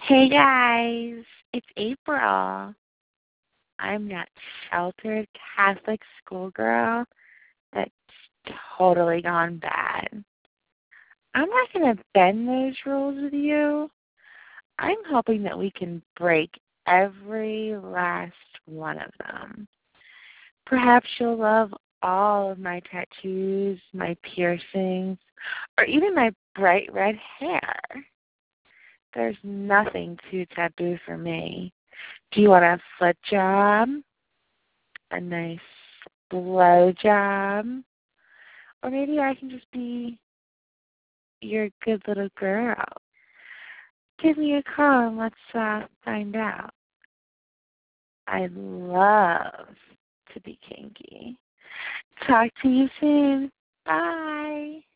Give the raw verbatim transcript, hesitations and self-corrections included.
Hey guys, it's April. I'm that sheltered Catholic schoolgirl that's totally gone bad. I'm not going to bend those rules with you. I'm hoping that we can break every last one of them. Perhaps you'll love all of my tattoos, my piercings, or even my bright red hair. There's nothing too taboo for me. Do you want a foot job? A nice blow job? Or maybe I can just be your good little girl. Give me a call and let's uh, find out. I love to be kinky. Talk to you soon. Bye.